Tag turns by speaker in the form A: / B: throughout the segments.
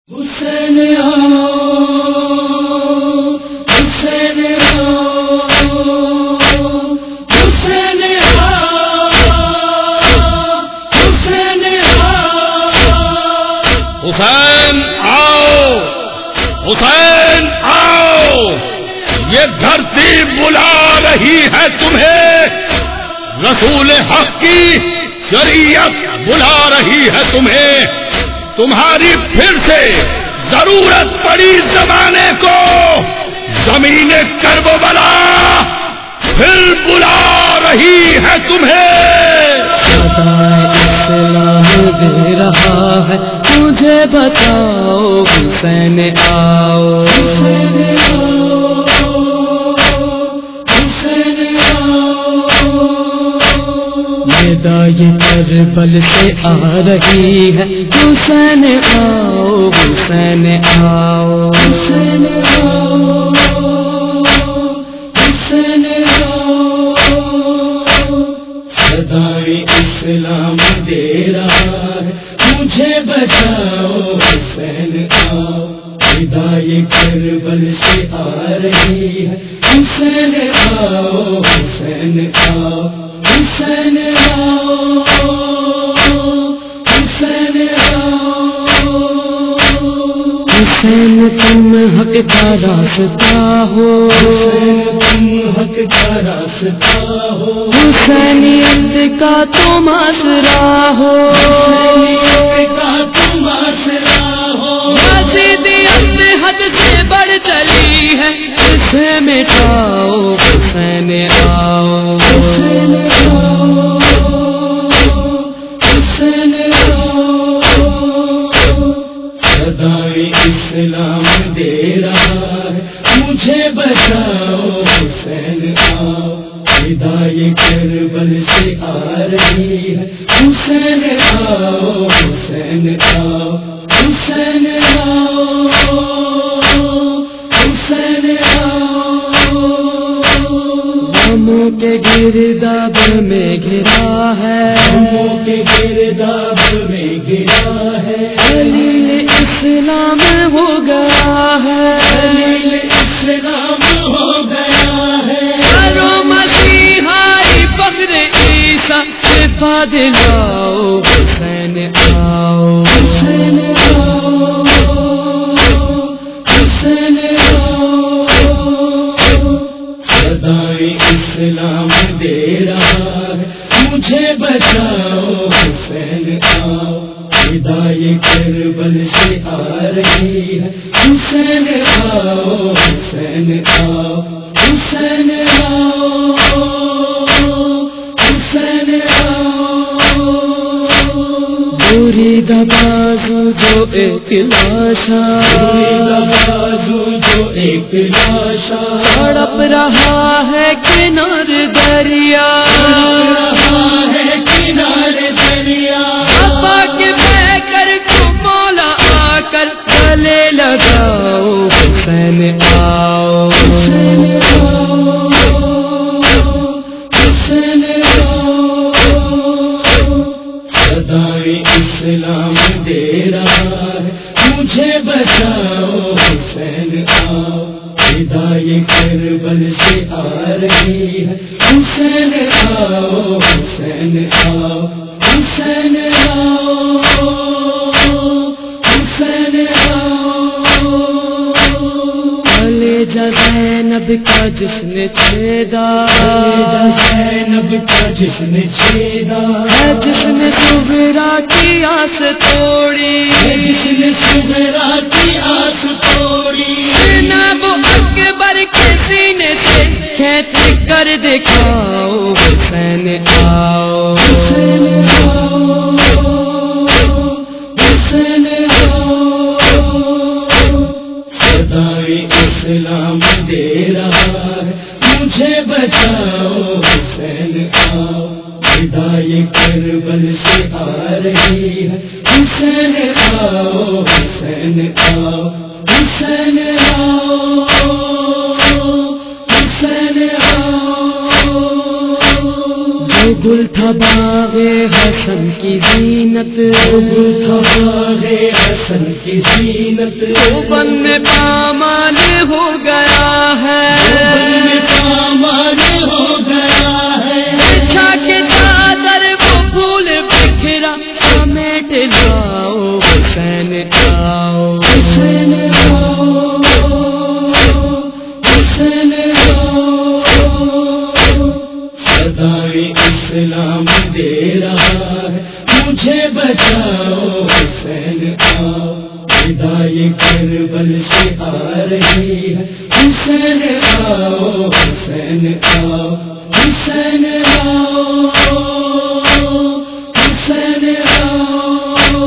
A: حسین حسین حسین حسین
B: حسین آؤ، حسین آؤ، یہ دھرتی بلا رہی ہے تمہیں، رسول حق کی شریعت بلا رہی ہے تمہیں، تمہاری پھر سے ضرورت پڑی زمانے کو، زمین کربلا پھر بلا رہی ہے تمہیں۔
A: اسلام دے رہا ہے مجھے بتاؤ، حسین آؤ، ندائے کربل سے آ رہی ہے، حسین آؤ، حسین آؤ، حسین آؤ، حسین آؤ، صدائے اسلام دے رہا ہے مجھے بچاؤ، حسین آؤ، ندائے کربل سے آ رہی ہے، حسین آؤ، حسین آؤ، حسین آؤ، حسین آؤ، حسین تم حق کا راستہ ہو، تم حق کا راستہ ہو، حسینیت کا تم آسرا ہو، حسینیت کا تم آسرا ہو، یزیدیت حد سے بڑھ چلی ہے، اسے مٹاؤ، حسین آؤ، حسین آؤ، حسین آؤ، صدائے اسلام دے رہا ہے مجھے بچاؤ، حسین آؤ، ندائے کربل سے آ رہی ہے، حسین آؤ، حسین آؤ، حسین آؤ، حسین آؤ، غموں کے گرداب میں گھرا ہے، غموں کے گرداب میں گھرا ہے، دلیل اسلام ہو گیا ہے، دلیل اسلام ہو گیا ہے، کرو مسیحائی فخر عیسیٰ شفا دلاؤ، حسین آؤ، حسین آؤ، حسین آؤ، صدائے اسلام دے رہا ہے مجھے بچاؤ، حسین آؤ، ندائے کربل سے آ رہی ہے، حسین آؤ، حسین آؤ، حسین آؤ، حسین آؤ، بری بازو جو ایک لاشا، بازو جو ایک لاشا تڑپ رہا ہے کنار دریا، رہا ہے کنار دریا، ابا کے بہ کر کو مولا آ کر گلے لگاؤ، حسین آؤ، حسین آؤ، حسین آؤ، صدائے اسلام دے رہا ہے مجھے بچاؤ، حسین آؤ، ندائے کربل سے آ رہی ہے، حسین آؤ، حسین آؤ، حسین آؤ، حسین آؤ، کلیجہ زینب کا جس نے چھیدا، زینب کا جس نے چھیدا، جس نے صغرا کی آس توڑی، جس نے صغرا کی آس توڑی، جناب اکبر کے سینے سے کھینچ کر دکھاؤ، حسین آؤ، حسین آؤ، حسین آؤ، صدائے اسلام دے رہا ہے مجھے بچاؤ، حسین آؤ، ندائے کربل سے آ رہی ہے، حسین آؤ، حسین آؤ، حسین آؤ، حسین آؤ، گل تھا باغ حسن کی زینت، گل تھا باغ حسن کی زینت، وہ بن میں پامال ہو گیا ہے، پامال ہو گیا ہے، بچھا کے چادر وہ پھول بکھرا، سمیٹ لاؤ حسین آؤ، حسین آؤ، حسین صدائے اسلام دے رہا ہے مجھے بچاؤ، حسین آؤ، ندائے کربل سے آ رہی ہے، حسین آؤ، حسین آؤ، حسین آؤ، حسین آؤ،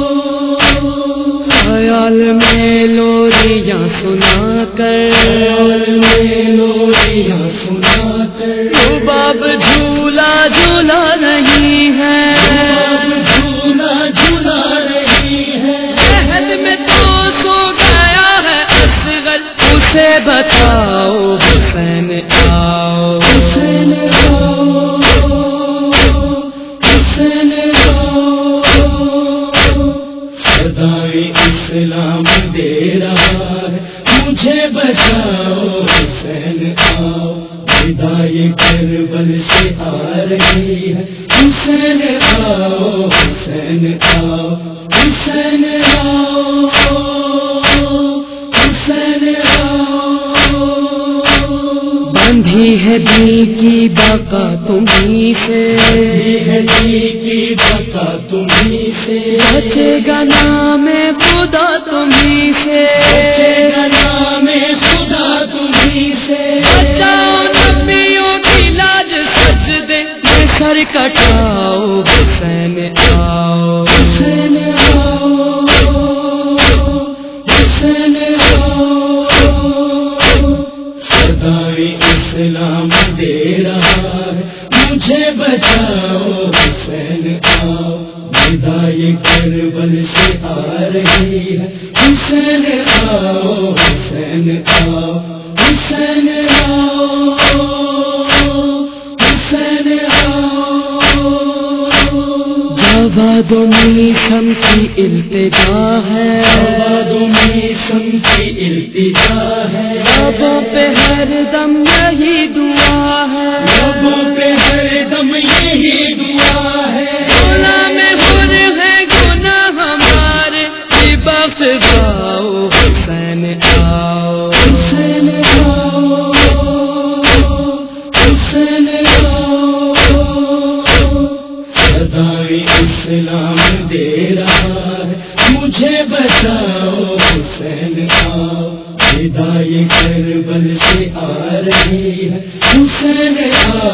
A: خیال میں لوریاں سنا کر، خیال میں لوریاں سنا کر، باب جھولا جھولا رہی ہے، جھولا جھولا رہی ہے، محل میں تو سو گیا ہے اصغر، اسے بتاؤ حسین آؤ، حسین آؤ، حسین آؤ، صدائے اسلام دے رہا ہے مجھے بچاؤ، حسین آؤ، ندائے کربل سے آ رہی ہے، حسین آؤ، حسین آؤ، حسین آؤ، حسین آؤ، بندھی ہے دی کی بقا تمہیں سے، ہے دی کی بقا تمہیں سے، بچے گا نام خدا تمہیں سے، بچے گا نام خدا تمہیں سے، بچاؤ نبیوں کی لاج سجدے میں سر کٹاؤ، حسین آؤ، حسین آؤ، حسین آؤ، صدائے اسلام دے رہا ہے مجھے بچاؤ، حسین آؤ، ندائے کربل سے آ رہی ہے، حسین آؤ، حسین آؤ، حسین آؤ، حسین آؤ، جواد میثم کی التجا ہے، جواد میثم کی التجا ہے، لبوں پہ ہر دم یہی دعا ہے، لبوں پہ ہر دم یہی دعا ہے، غلام حر ہے گناہ ہمارے، بخش جاؤ، حسین آؤ، حسین آؤ، حسین آؤ، صدائے اسلام دے رہا ہے مجھے بچاؤ، حسین آؤ، ندائے کربل سے آ رہی ہے، حسین آؤ،